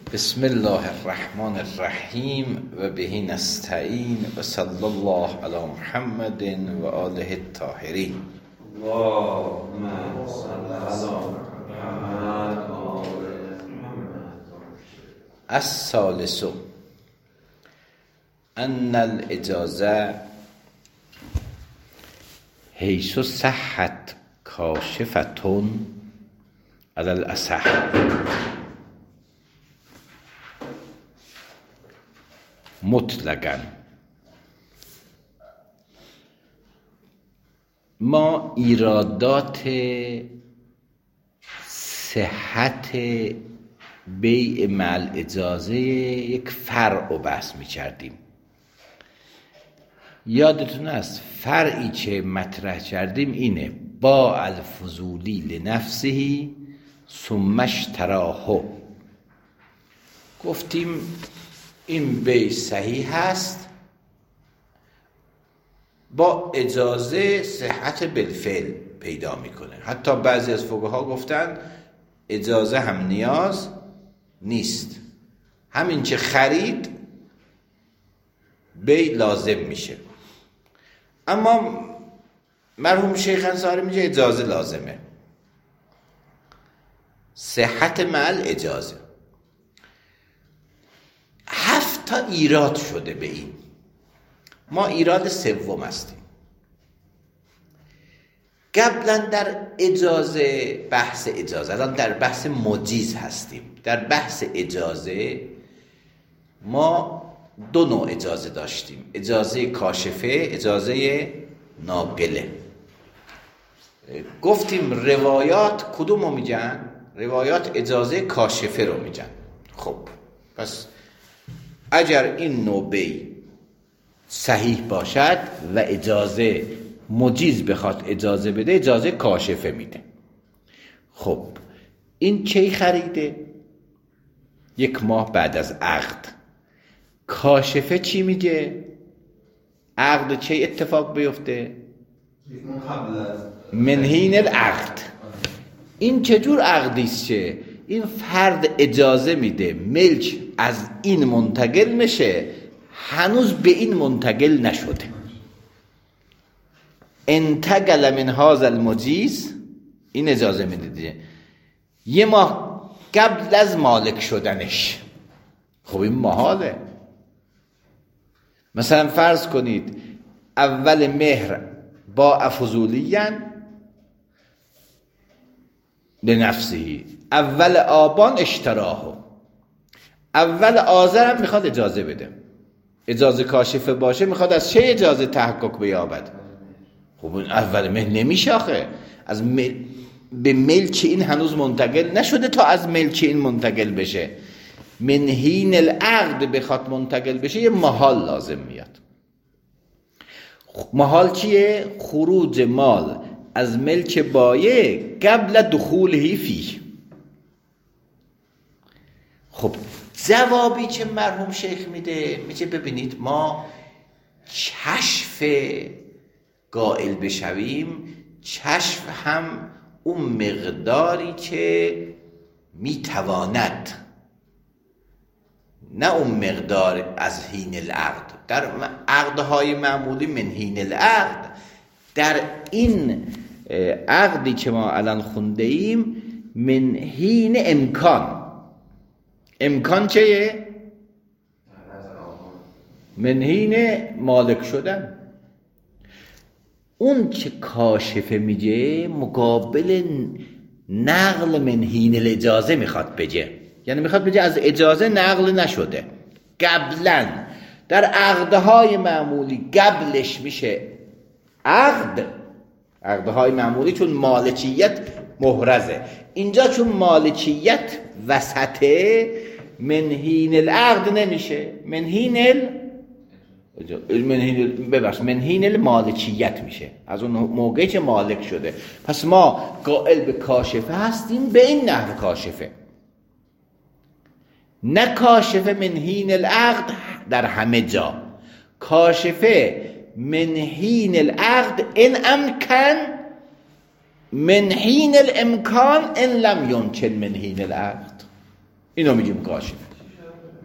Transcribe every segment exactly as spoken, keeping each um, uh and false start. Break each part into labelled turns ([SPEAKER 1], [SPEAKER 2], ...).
[SPEAKER 1] بسم الله الرحمن الرحیم و به نستعین و صلی الله علی محمد و آله الطاهرین.
[SPEAKER 2] اللهم صل علی محمد و آل محمد.
[SPEAKER 1] الثالث ان الاجازه حیث صحت کاشفتون علی الاصح مطلقاً. ما ایرادات صحت بیع مع الاجازه یک فرع رو بحث می کردیم. یادتون است فرعی که مطرح کردیم اینه: با الفضولی لنفسه ثم اشتراه. گفتیم این بیع صحیح هست با اجازه صحت بالفعل پیدا میکنه. حتی بعضی از فقها گفتن اجازه هم نیاز نیست، همین که خرید بیع لازم میشه. اما مرحوم شیخ انصاری میگه اجازه لازمه، صحت مع اجازه. هفت تا ایراد شده به این. ما ایراد سوم هستیم. قبلا در اجازه، بحث اجازه، الان در بحث مجیز هستیم. در بحث اجازه ما دو نوع اجازه داشتیم: اجازه کاشفه، اجازه ناقله. گفتیم روایات کدوم رو میگن؟ روایات اجازه کاشفه رو میگن. خب پس اگر این نوع بیع صحیح باشد و اجازه مجیز بخواد اجازه بده، اجازه کاشفه میده. خب این چی خریده؟ یک ماه بعد از عقد. کاشفه چی میگه؟ عقد چه اتفاق بیفته؟ من حین العقد. این چجور عقدیست که این فرد اجازه میده ملک از این منتقل میشه، هنوز به این منتقل نشده. انتقل من هذا المجیز، این اجازه میده یه ماه قبل از مالک شدنش. خب این محاله. مثلا فرض کنید اول مهر با افضولیان لنفسه، اول آبان اشتراهو، اول آذر هم میخواد اجازه بده. اجازه کاشفه باشه میخواد از چه اجازه تحقق بیابد؟ خب اون اول مهر نمیشه آخه. از مل... به ملک این هنوز منتقل نشده تا از ملک این منتقل بشه. من حین العقد بخواد منتقل بشه یه محال لازم میاد. محال چیه؟ خروج مال از ملک بایع قبل دخوله فیه. خب جوابی که مرحوم شیخ میده، میگه ببینید ما کشف قائل بشویم، کشف هم اون مقداری که میتواند، نه اون مقدار از حین العقد. در عقدهای معمولی من حین العقد، در این عقدی که ما الان خونده ایم من حین امکان. امکان چیه؟ من حین مالک شدن. اون که کاشفه میگه مقابل نقل من حین الاجازه میخواد بگه، یعنی میخواد بگه از اجازه نقل نشده، قبلا در عقدهای معمولی قبلش میشه عقد. عقدهای معمولی چون مالکیت محرزه، اینجا چون مالکیت وسطه من حین العقد نمیشه، من حین ال من حین ببخش من حین المالکیت میشه، از اون موقعی که مالک شده. پس ما قائل به کاشفه هستیم به این نحو کاشفه، نه کاشفه من حین العقد در همه جا. کاشفه من حین العقد ان امکن، من حین الامکان ان لم یمکن من حین العقد. اینو میگیم کاشفه.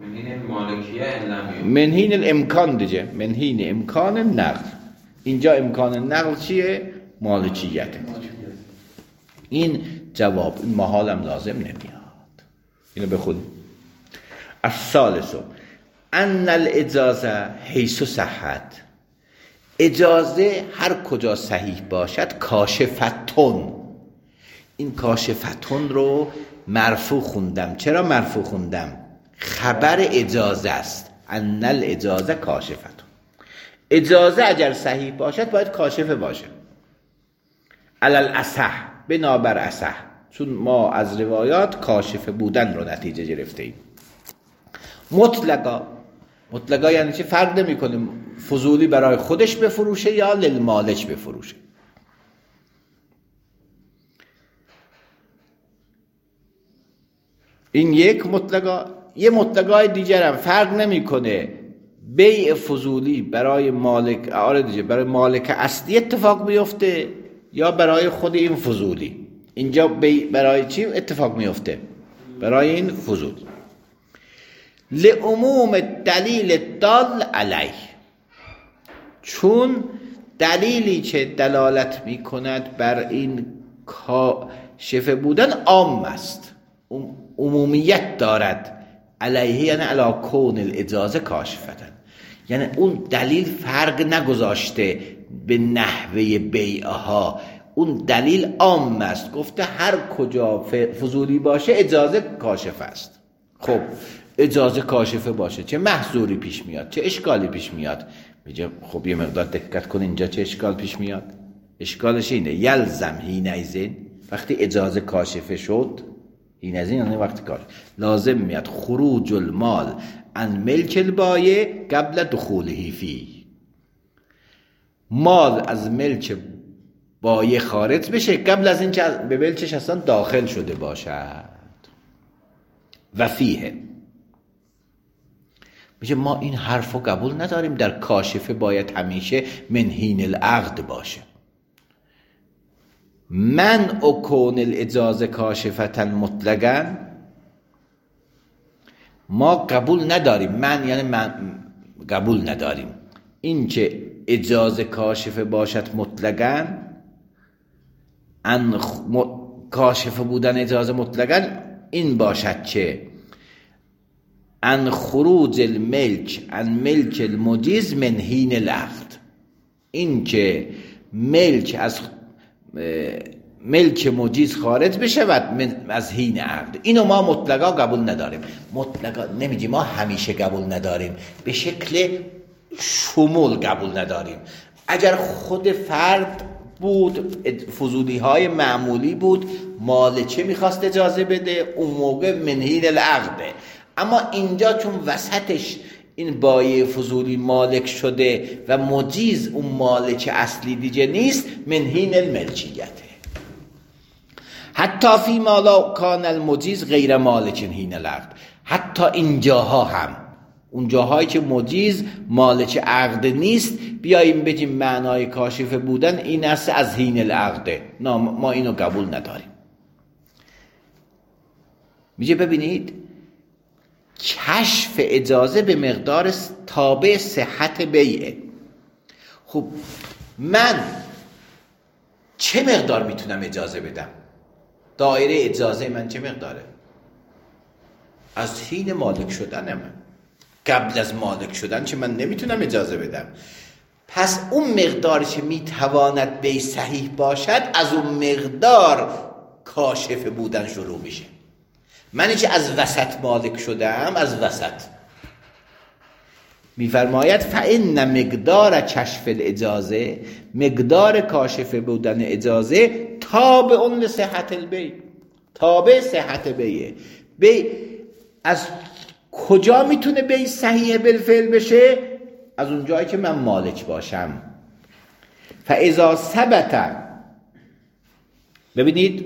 [SPEAKER 2] منهین مالکیه علمی
[SPEAKER 1] منهین الامکان دیگه، منهین امکان نقل. اینجا امکان نقل چیه؟ مالکیت. این جواب، این محالم لازم نمیاد. اینو بخونیم. الثالث ان الاجازه حیث صحت، اجازه هر کجا صحیح باشد کاشفتون. این کاشفتون رو مرفوع خوندم. چرا مرفوع خوندم؟ خبر اجازه است. ان الاجازه کاشفتون، اجازه اگر صحیح باشد باید کاشفه باشه. علل اصح، بنابر اصح، چون ما از روایات کاشفه بودن رو نتیجه گرفته ایم. مطلقا، مطلقا یعنی چه؟ فرق نمی کنیم فضولی برای خودش بفروشه یا للمالک بفروشه. این یک مطلقا. یه مطلقای دیگر هم فرق نمی کنه بیع فضولی برای مالک، آره دیگه، برای مالک اصلی اتفاق بیفته یا برای خود این فضولی. اینجا بیع برای چی اتفاق میفته؟ برای این فضولی. لعموم دلیل دال علیه، چون دلیلی که دلالت می کند بر این کاشفه بودن عام است، عمومیت دارد. علیه یعنی علی کون الاجازه کاشفتن، یعنی اون دلیل فرق نگذاشته به نحوه بیعها، اون دلیل عام است، گفته هر کجا فضولی باشه اجازه کاشف است. خب اجازه کاشفه باشه چه محظوری پیش میاد، چه اشکالی پیش میاد؟ میگه خب یه مقدار دقت کن اینجا چه اشکال پیش میاد. اشکالش اینه یلزم حینئذ، وقتی اجازه کاشفه شد، حینئذ یعنی وقتی کار لازم میاد خروج المال عن ملک البایع قبل دخوله فی، مال از ملک بایع خارج بشه قبل از اینکه به ملکش اصلا داخل شده باشد. و فیه، میگه ما این حرفو قبول نداریم، در کاشفه باید همیشه منهین العقد باشه. من اکون الاجازه کاشفتا مطلقا، ما قبول نداریم. من یعنی من قبول نداریم این که اجازه کاشفه باشد مطلقا، ان م... کاشفه بودن اجازه مطلقا این باشد که ان خروج الملک ان ملک المجیز من حین العقد، این که ملک از ملک مجیز خارج بشه و از حین عقد، اینو ما مطلقا قبول نداریم. مطلقا نمیگیم، ما همیشه قبول نداریم، به شکل شمول قبول نداریم. اگر خود فرد بود، فضولی های معمولی بود، مالکه میخواست اجازه بده، اون موقع من حین العقده. اما اینجا چون وسطش این بایع فضولی مالک شده و مجیز اون مالک اصلی دیگه نیست، من حین الملکیته. حتی فی ما لا کان المجیز غیر مالک حین العقد، حتی اینجاها هم، اون جاهایی که مجیز مالک عقد نیست، بیاییم بگیم معنای کاشفه بودن این است از حین العقده، نه ما اینو قبول نداریم. میگه ببینید کشف اجازه به مقدار تابع صحت بیعه. خب من چه مقدار میتونم اجازه بدم؟ دایره اجازه من چه مقداره؟ از حین مالک شدن من، قبل از مالک شدن چه من نمیتونم اجازه بدم. پس اون مقداری که میتواند بیع صحیح باشد، از اون مقدار کاشفه بودن شروع میشه. منی که از وسط مالک شدم، از وسط میفرماید فإن مقدار کشف الاجازه، مقدار کاشفه بودن اجازه تابع لصحت البیع، تابع صحت بیع. بیع از کجا میتونه بیع صحیح بالفعل بشه؟ از اون جایی که من مالک باشم. فاذا ثبت، ببینید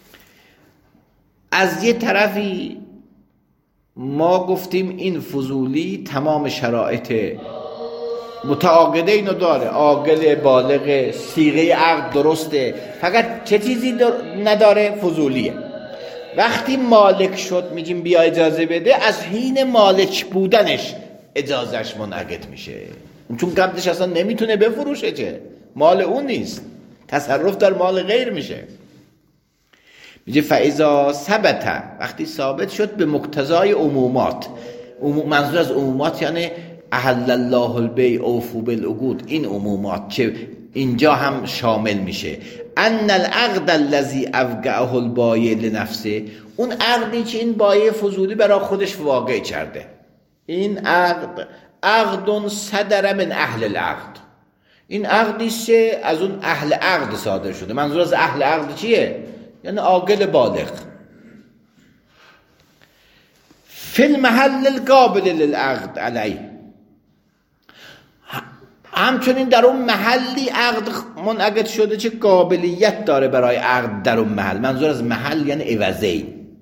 [SPEAKER 1] از یه طرفی ما گفتیم این فضولی تمام شرایط متعاقده اینو داره، عاقل، بالغ، صیغه عقد درسته، فقط چه چیزی نداره؟ فضولیه. وقتی مالک شد میگیم بیا اجازه بده، از حین مالک بودنش اجازهش منعقد میشه، چون قبلش اصلا نمیتونه بفروشه، چه مال اون نیست، تصرف در مال غیر میشه. میگه فاذا ثبت، وقتی ثابت شد به مقتضای عمومات. منظور از عمومات یعنی احل الله البیع اوفوا بالعقود، این عمومات که اینجا هم شامل میشه. ان العقد الذي اوقعه البایع لنفسه، اون عقدی که این بایع فضولی برای خودش واقع کرده، این عقد عقد صدر من اهل العقد، این عقدی که از اون اهل عقد صادر شده. منظور از اهل عقد چیه؟ یعنی عاقل بالغ. فی المحل القابل للعقد علیه، همچنین در اون محلی عقد منعقد شده که قابلیت داره برای عقد در اون محل. منظور از محل یعنی عوضین،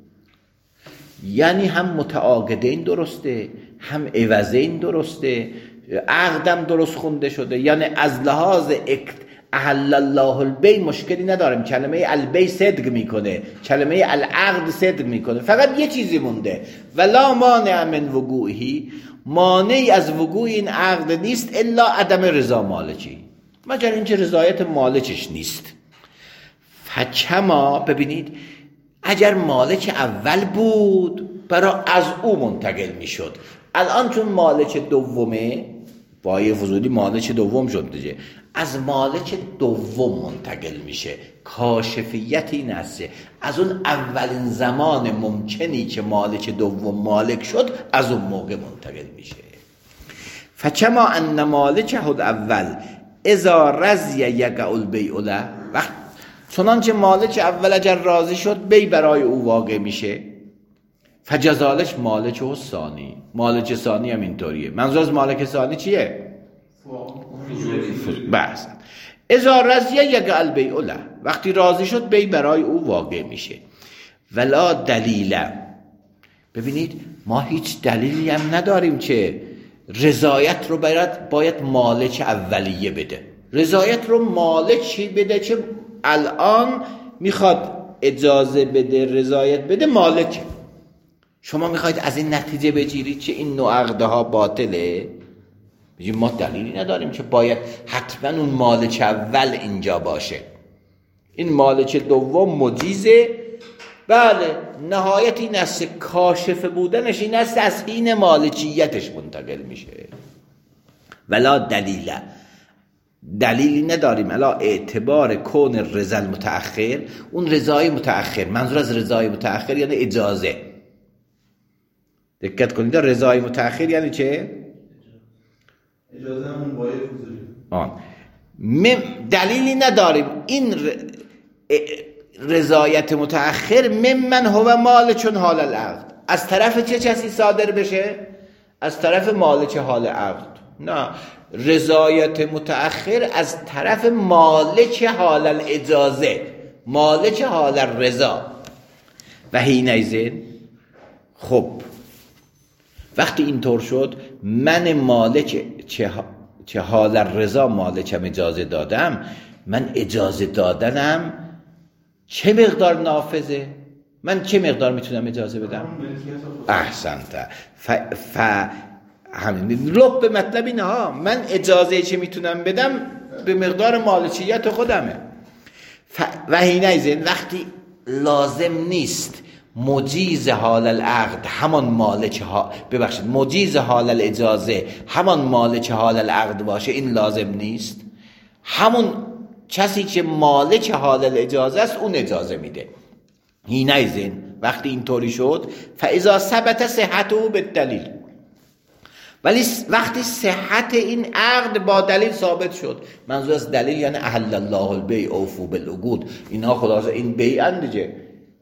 [SPEAKER 1] یعنی هم متعاقدین درسته، هم عوضین درسته، عقدم درست خونده شده، یعنی از لحاظ احل الله البیع مشکلی نداریم، کلمه البیع صدق میکنه، کلمه العقد صدق میکنه. فقط یه چیزی مونده، ولا مانع من وقوعی، مانعی از وقوع این عقد نیست الا عدم رضا مالکی، مگر اینکه رضایت مالکش نیست. فکما، ببینید اگر مالک اول بود برای از او منتقل میشد، الان چون مالک دومه، بایع فضولی مالک دوم شد دیگه، از مالک دوم منتقل میشه. کاشفیت این است از اون اولین زمان ممکنی که مالک دوم مالک شد از اون موقع منتقل میشه. فکما ان مالکه الاول اذا رضی یقع البیع له، وقت چنانچه مالک اول اگر راضی شد بی برای او واقع میشه، فجزالش مالک و ثانی، مالک ثانی هم اینطوریه. منظور از مالک ثانی چیه؟ بس اذا رضی یقع البیع له، وقتی راضی شد بی برای او واقع میشه. ولا دلیل، ببینید ما هیچ دلیلی هم نداریم که رضایت رو باید باید مالک اولیه بده. رضایت رو مالکی بده که الان میخواد اجازه بده، رضایت بده مالک. شما میخواید از این نتیجه بگیرید که این نوع عقده ها باطله؟ بگیم ما دلیلی نداریم که باید حتما اون مالک اول اینجا باشه، این مالک دوم مجیزه. بله نهایت این است، کاشف بودنش این است از حین مالکیتش منتقل میشه. ولا دلیل، دلیلی نداریم الا اعتبار کون رضا المتأخر، اون رضای متأخر. منظور از رضای متأخر یعنی اجازه. دقت کنید، رضای متأخر یعنی چه؟
[SPEAKER 3] اجازه همون بایع فضولی.
[SPEAKER 1] آن دلیلی نداریم این رضایت متأخر ممن هو مالک حال العقد، از طرف چه کسی صادر بشه؟ از طرف مالک حال عقد. نه، رضایت متأخر از طرف مالک حال الاجازه، مالک حال الرضا. و حینئذ، خب وقتی اینطور شد، من مالک چه, چه حال الرضا مالکم اجازه دادم، من اجازه دادنم چه مقدار نافذه؟ من چه مقدار میتونم اجازه بدم؟ احسنت. ف, ف... همین لب به مطلب اینه ها، من اجازه چه میتونم بدم به مقدار مالکیت خودمه. ف... و حینئذ، وقتی لازم نیست مجیز حال العقد همان مالک ها ببخشید مجیز حال الاجازه همان مالک حال العقد باشه، این لازم نیست. همون کسی که مالک حال الاجازه است اون اجازه میده. حینئذ، وقتی اینطوری شد، فاذا ثبت صحته بالدلیل، ولی وقتی صحت این عقد با دلیل ثابت شد، منظور از دلیل یعنی احل الله البیع اوفوا بالعقود، اینها خلاصه این بیع دیگه،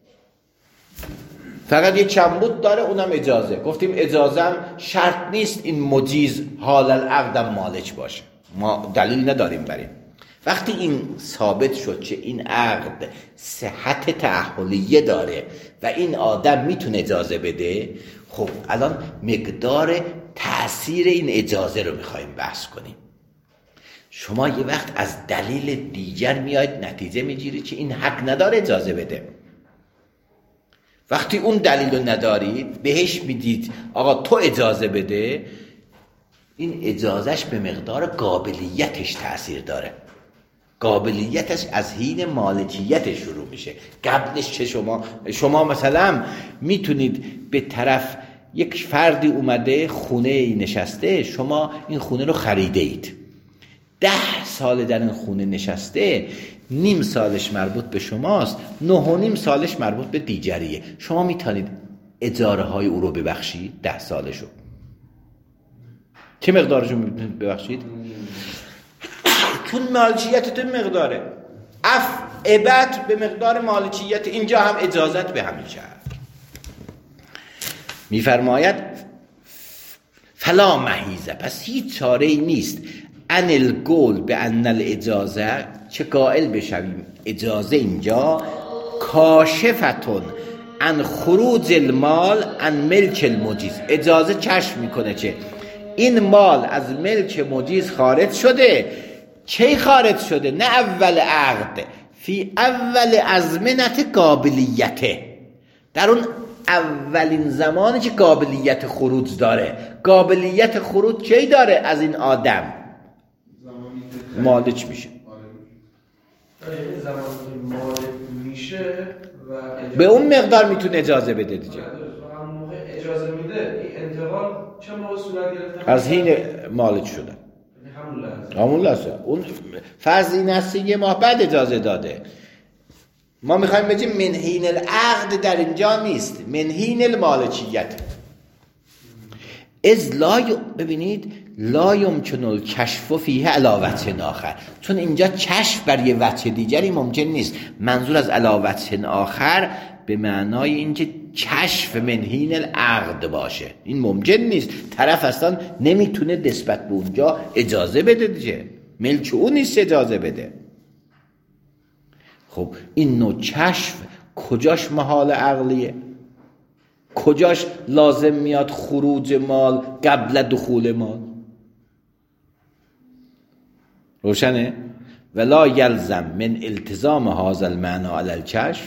[SPEAKER 1] فقط یه کمبود داره اونم اجازه. گفتیم اجازه شرط نیست این مجیز حال العقدم مالک باشه، ما دلیل نداریم بریم. وقتی این ثابت شد که این عقد صحت تأهلیه داره و این آدم میتونه اجازه بده، خب الان مقدار تأثیر این اجازه رو میخوایم بحث کنیم. شما یه وقت از دلیل دیگر میاید نتیجه میگیرید که این حق نداره اجازه بده، وقتی اون دلیل رو ندارید بهش میدید آقا تو اجازه بده، این اجازهش به مقدار قابلیتش تأثیر داره. قابلیتش از حین مالکیت شروع میشه. قبلش چه شما شما مثلا میتونید به طرف یک فردی اومده خونه ای نشسته، شما این خونه رو خریده اید، ده سال در این خونه نشسته، نیم سالش مربوط به شماست، نه و نیم سالش مربوط به دیگریه. شما میتونید اجاره های او رو ببخشید ده سالشو. چه مقدارشو میتونید ببخشید؟ چون مالکیتتون مقداره. اف ابت به مقدار مالکیت. اینجا هم اجازت به همین شهر. میفرماید فلا محیزه، پس هیچ چاره ای نیست ان القول به ان الاجازه، چه قائل بشویم اجازه اینجا کاشفتون ان خروج المال ان ملک المجیز. اجازه کشف میکنه چه این مال از ملک مجیز خارج شده. چه خارج شده؟ نه اول عقد، فی اول ازمنت قابلیته، در اون اولین زمانی که قابلیت خروج داره. قابلیت خروج کی داره از این آدم؟ مالک میشه.
[SPEAKER 3] زمانی که مالک میشه و
[SPEAKER 1] به اون مقدار میتونه اجازه بده دیگه.
[SPEAKER 3] همون موقع اجازه میده این انتقال چه موقع صورت گرفته؟
[SPEAKER 1] از حین مالک شدن،
[SPEAKER 3] همون لحظه.
[SPEAKER 1] همون لحظه. اون فرض این است یه ماه بعد اجازه داده. ما میخوایم بگیم من حین العقد در اینجا نیست، من حین المالکیت. از لا ی... ببینید لا یمکن الکشف فیه علی وجه آخر، چون اینجا کشف بر یه وجه دیگری ممکن نیست. منظور از علی وجه آخر به معنای اینکه کشف من حین العقد باشه، این ممکن نیست. طرف اصلا نمیتونه نسبت به اونجا اجازه بده دیگه، ملک اون نیست اجازه بده. خب این نوع کشف کجاش محال عقلیه؟ کجاش لازم میاد خروج مال قبل دخول مال؟ روشنه؟ ولا یلزم من التزام هذا المعنى علی الکشف.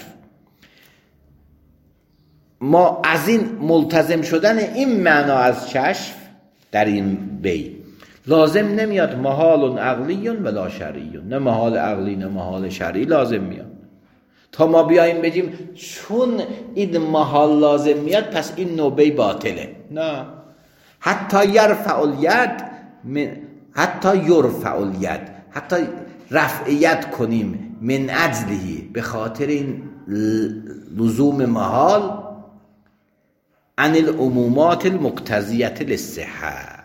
[SPEAKER 1] ما از این ملتزم شدن این معنا از کشف در این بی لازم نمیاد محال عقلی ولا شرعی، نه محال عقلی نه محال شرعی لازم میاد. تا ما بیاییم بگیم چون این محال لازم میاد پس این نوبه باطله، نه. حتی یرفع الید من حتی یرفع الید، حتی رفعیت کنیم من اجلهی، به خاطر این لزوم محال، عن العمومات المقتضیه للصحه،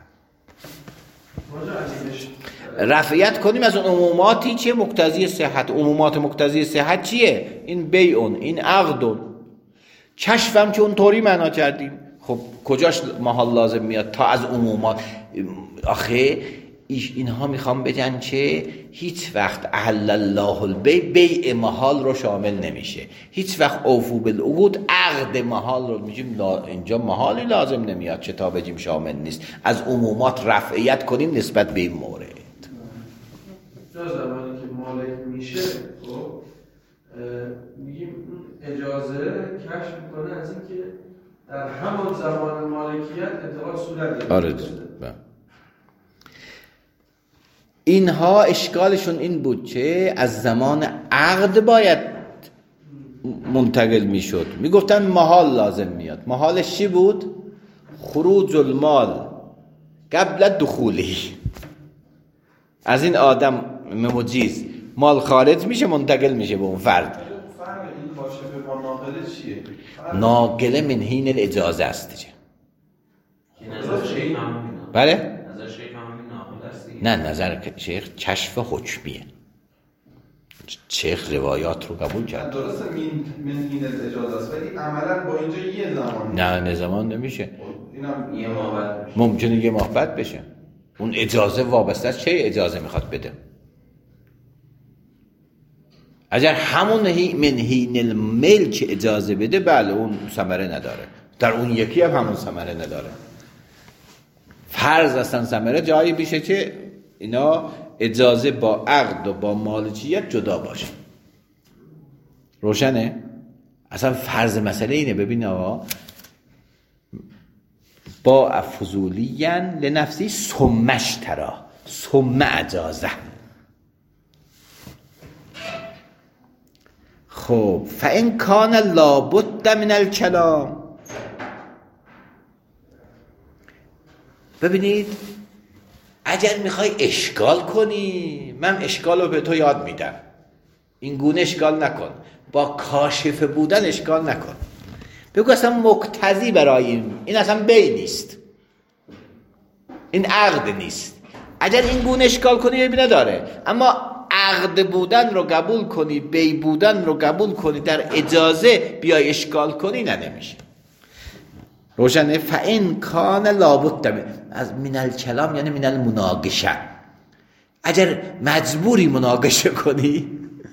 [SPEAKER 1] رفعیت کنیم از اون عموماتی که مقتضی صحت. عمومات مقتضی صحت چیه؟ این بیعون، این عقدون. کشفم که اونطوری معنا کردیم. خب کجاش محال لازم میاد تا از عمومات؟ آخه اینها میخوام بگن که هیچ وقت احل الله البیع بیع محال رو شامل نمیشه. هیچ وقت اوفو بالعقود عقد محال رو میگیم اینجا محالی لازم نمیاد چه تا بگیم شامل نیست. از عمومات رفعیت کنیم نسبت به این مورد.
[SPEAKER 3] جا زمانی که مالک میشه خب میگیم اجازه کشف میکنه از این که در همان زمان مالکیت انتقال صورت گرفته.
[SPEAKER 1] آره. اینها اشکالشون این بود که از زمان عقد باید منتقل میشد. میگفتن محال لازم میاد. محالش چی بود؟ خروج المال قبل دخولی. از این آدم مجیز مال خارج میشه منتقل میشه به اون فرد.
[SPEAKER 3] فرق این کاشف با ناقله چیه؟
[SPEAKER 1] ناقله من حین الاجازه است دیگه.
[SPEAKER 2] نظر شیخ هم
[SPEAKER 1] بله؟
[SPEAKER 2] نظر شیخ هم ناقله است.
[SPEAKER 1] نه نظر شیخ کشف حکمیه. شیخ روایات رو قبول کرد.
[SPEAKER 3] درسته من حین الاجازه است ولی عملا با اینجا یه زمان.
[SPEAKER 1] نه نه زمان نمیشه.
[SPEAKER 3] اینم
[SPEAKER 2] یه ماه بعد بشه.
[SPEAKER 1] ممکنه یه ماه بعد بشه. اون اجازه وابسته است چه اجازه میخواد بده. اگر همون هی من حین الملک اجازه بده بله اون ثمره نداره. در اون یکی هم همون ثمره نداره. فرض اصلا ثمره جایی بیشه که اینا اجازه با عقد و با مالکیت جدا باشه. روشنه؟ اصلا فرض مسئله اینه. ببین آقا، با فضولین لنفسی ثم اشتری ثم اجازه. خب فان کان لابد من الکلام. ببینید اگر میخوای اشکال کنی، من اشکال رو به تو یاد میدم، این گونه اشکال نکن، با کاشفه بودن اشکال نکن. بگو اصلا مقتضی برای این این اصلا بی نیست، این عقد نیست. اگر این گونه اشکال کنی بی نداره، اما عقد بودن رو قبول کنی، بی بودن رو قبول کنی، در اجازه بیای اشکال کنی، نه نمیشه. روشنه؟ فإن کان لابد از من الکلام یعنی من المناقشه. اگر مجبوری مناقشه کنی،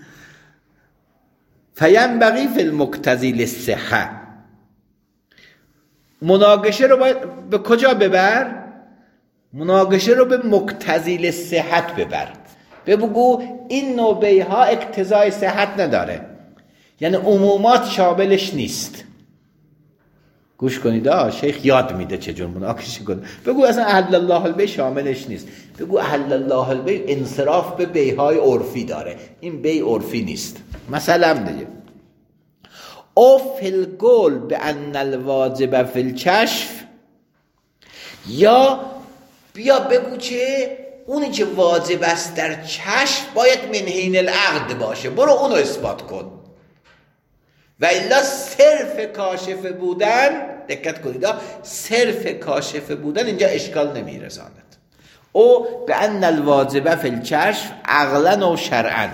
[SPEAKER 1] فینبغی فی المقتضی للصحه. مناقشه رو باید به کجا ببر؟ مناقشه رو به مقتضی للصحت ببر. بگو این نوع بیعها اقتضای صحت نداره، یعنی عمومات شاملش نیست. گوش کنید، آه شیخ یاد میده چجور مناقشه کنه. بگو اصلا احل الله البیع شاملش نیست. بگو احل الله البیع انصراف به بیعهای عرفی داره، این بیع عرفی نیست. مثلا دیگه او فی القول بان الواجب فی الکشف، یا بیا بگو که اونی که واجب است در کشف باید من حین العقد باشه، برو اونو اثبات کن. و الا صرف کاشفه بودن، دقت کنید، صرف کاشفه بودن اینجا اشکال نمیرساند. او بان الواجب فی الکشف عقلا و شرعا،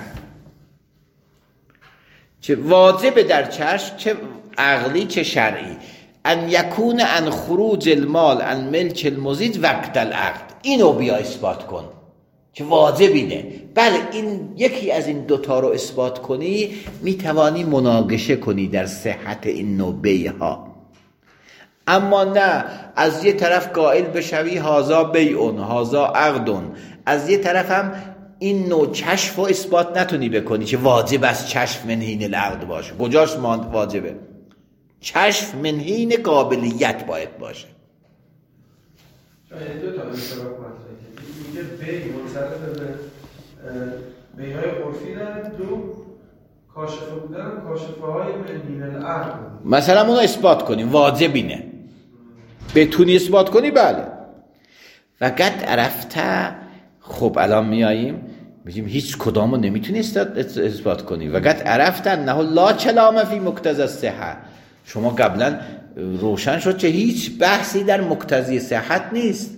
[SPEAKER 1] چه واجب در کشف، چه عقلی چه شرعی، ان یکون ان خروج المال ان ملک المزید وقت العقد. اینو بیا اثبات کن که واجب اینه. بله، این یکی از این دوتا رو اثبات کنی، میتوانی مناقشه کنی در صحت این نوع بیعها. اما نه از یه طرف قائل بشوی هازا بیعون هازا عقدون، از یه طرف هم این نوع کشف رو اثبات نتونی بکنی که واجب است کشف من حین العقد باشه. کجاش واجبه؟ کشف من حین قابلیت باید باشه.
[SPEAKER 3] یعنی دو تا انصراف مطرحه که میگه بی منصرف به بیهای عرفی داره، دو کاشفه بودن کاشفه های من حین العقد.
[SPEAKER 1] مثلا اونو اثبات کنیم واجب اینه، بتونی اثبات کنی بله. فقط عرفته. خب الان میاییم میگیم هیچ کدامو نمیتونی اثبات کنی. وقت عرفته انه لا کلام فی مقتضی الصحه. شما قبلا روشن شد که هیچ بحثی در مقتضی صحت نیست.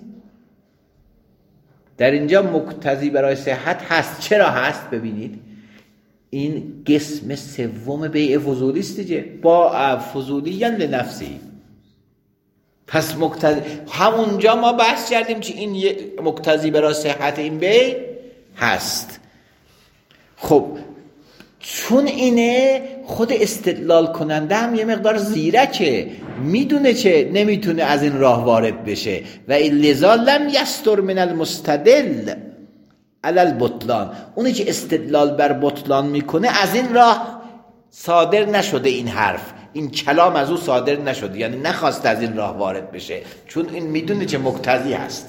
[SPEAKER 1] در اینجا مقتضی برای صحت هست. چرا هست؟ ببینید این قسم سوم بیع فضولی است دیگه، با فضولیان لنفسی. پس مقتضی همونجا ما بحث کردیم که این مقتضی برای صحت این بیع هست. خب چون اینه، خود استدلال کننده هم یه مقدار زیرکه، میدونه که نمیتونه از این راه وارد بشه و لذا لم یستر من المستدل علی البطلان. اونی که استدلال بر بطلان میکنه از این راه صادر نشده، این حرف این کلام از او صادر نشده، یعنی نخواست از این راه وارد بشه، چون این میدونه که مقتضی هست.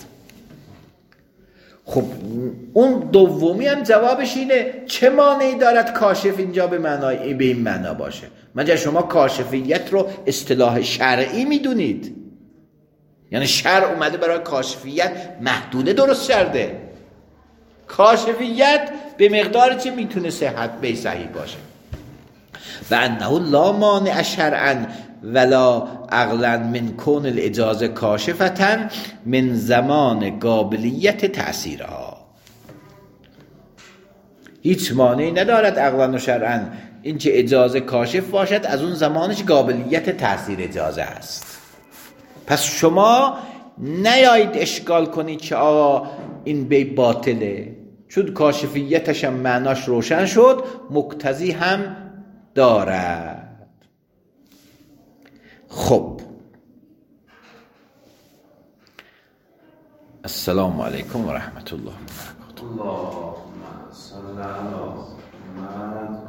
[SPEAKER 1] خب اون دومی هم جوابش اینه چه مانعی دارد کاشف اینجا به معنای به این معنا باشه؟ مگر شما کاشفیت رو اصطلاح شرعی میدونید؟ یعنی شرع اومده برای کاشفیت محدوده درست کرده. کاشفیت به مقداری که میتونه صحت به صحیح باشه. و انه لا مانع شرعا ولا عقلا من کون الاجازه کاشفتا من زمان قابلیت تأثیرها. هیچ مانعی ندارد عقلا و شرعا این که اجازه کاشف باشد از اون زمانش قابلیت تأثیر اجازه است. پس شما نیایید اشکال کنید که آقا این بی باطله، چون کاشفیتش هم معناش روشن شد، مقتضی هم دارد. خب السلام علیکم و رحمت الله و برکاته.
[SPEAKER 2] اللهم صل علی محمد